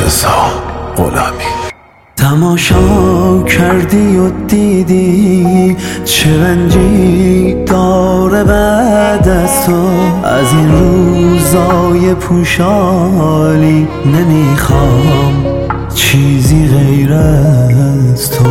رضا غلامی. تماشا کردی و دیدی چه رنجی داره بعد از تو. از این روزای پوشالی نمیخوام چیزی غیر از تو.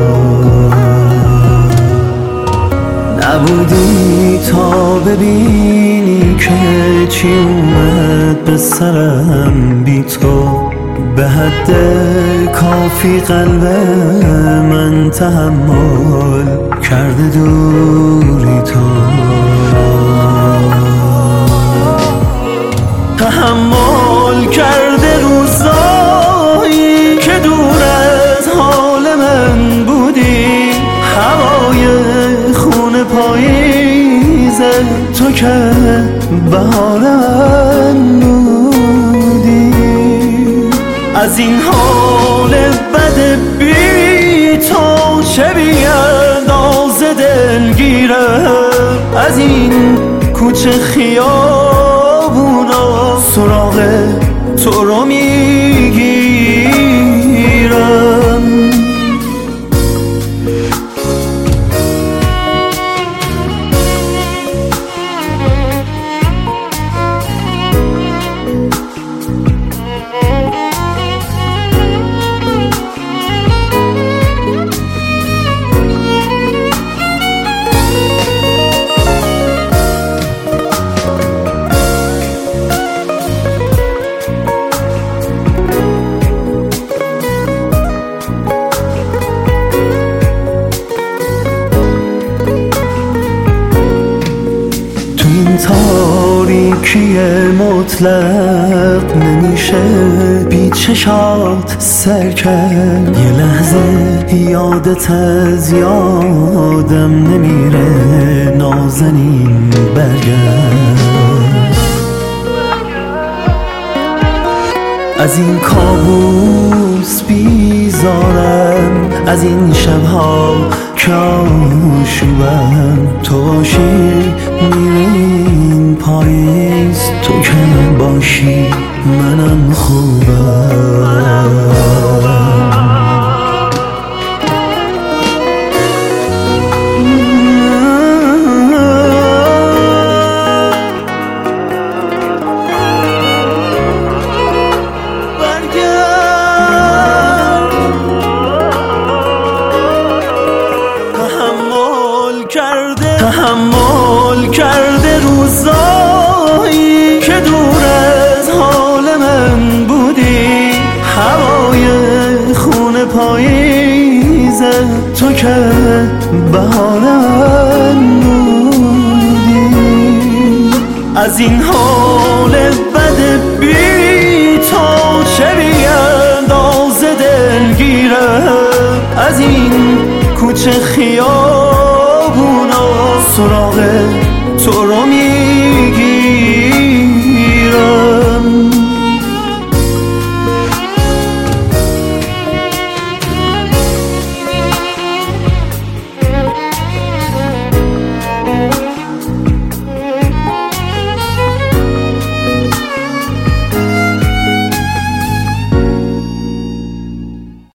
نبودی تا ببینی که چی اومد به سرم بی تو. به حد کافی قلب من تحمل کرده دوری تو. تحمل کرده روزایی که دور از حال من بودی. هوای خون پاییزه تو که بهار من بودی. از این حال بد بی تو چه بی‌اندازه دلگیرم. از این کوچه خیابونا سراغ تو رو میگیرم. تاریکی مطلق نمیشه بی چشات سر کرد. یه لحظه یادت از یادم نمیره نازنین برگرد. از این کابوس بیزارم، از این شبها که آشوبم. تو باشی میره این پاییز، تو که باشی منم خوبم. تحمل کرده روزایی که دور از حال من بودی. هوای خون پاییزه تو که بهار من بودی. از این حال بد بی تو چه بی‌اندازه دلگیرم. از این کوچه خیابونا سراغ تو رو